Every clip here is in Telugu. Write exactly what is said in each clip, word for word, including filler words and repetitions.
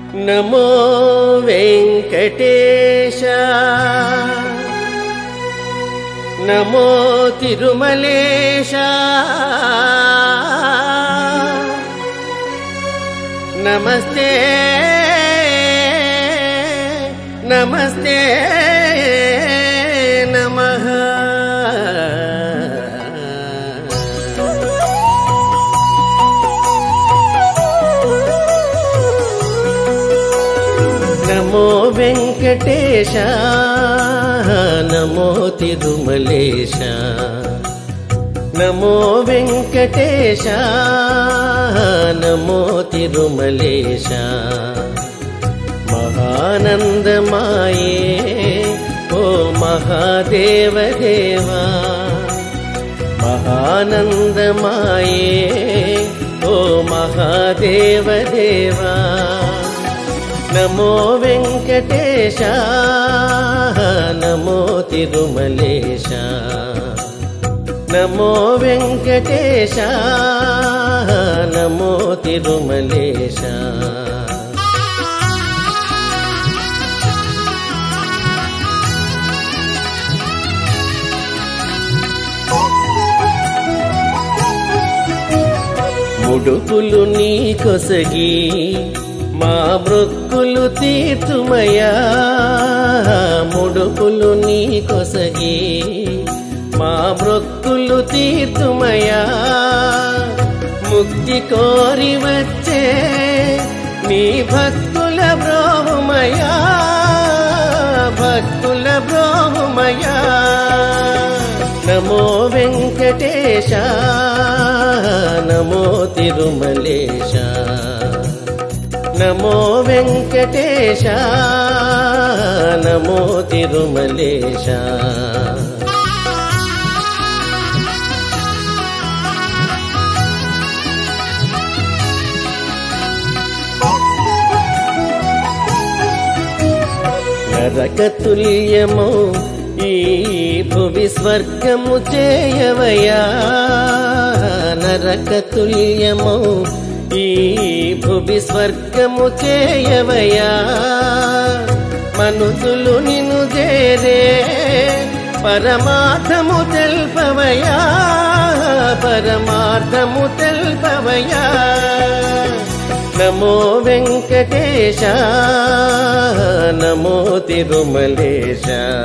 నమో వెంకటేశ నమో తిరుమలేశ నమస్తే నమస్తే నమః. నమో వెంకటేశ నమో తిరుమలేశ నమో వెంకటేశ నమో తిరుమలేశ మహానందమాయే ఓ మహాదేవ దేవా మహానందమాయే ఓ మహాదేవ దేవా నమో వెంకటేశ నమో తిరుమలేశ నమో వెంకటేశ నమో తిరుమలేశ. ముడుపులు నీ కొసగి మా మృక్కులు తీర్చుమయా ముడుపులు నీ కొసగి మా మృక్కులు తీర్చుమయా ముక్తి కోరి వచ్చే నీ భక్తుల బ్రోహుమయా భక్తుల బ్రోహుమయా. నమో వెంకటేశ నమో తిరుమలేశ నమో వెంకటేశ నమో తిరుమలేశ. నరకతుల్యము ఈ భువి స్వర్గము చేయవయా నరకతుల్యము ఈ భువి స్వర్గము చేయవయా మనుషులు నిన్ను చేరే పరమార్థము తెల్పవయా పరమార్థము తెల్పవయా. నమో వెంకటేశ నమో తిరుమలేశ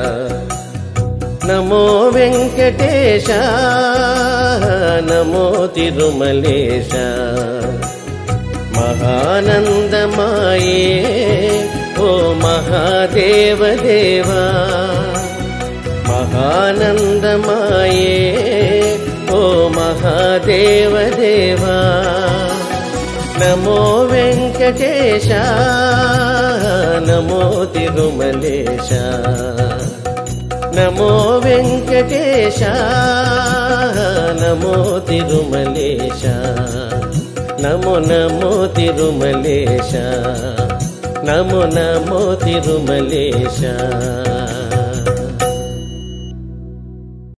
నమో వెంకటేశ నమో తిరుమలేశ మహానందమాయే ఓ మహాదేవ దేవా మహానందమాయే ఓ మహాదేవ దేవా నమో వెంకటేశ నమో తిరుమలేశ నమో వెంకటేశ నమో తిరుమలేశ నమో నమో తిరుమలేశ నమో నమో తిరుమలేశ.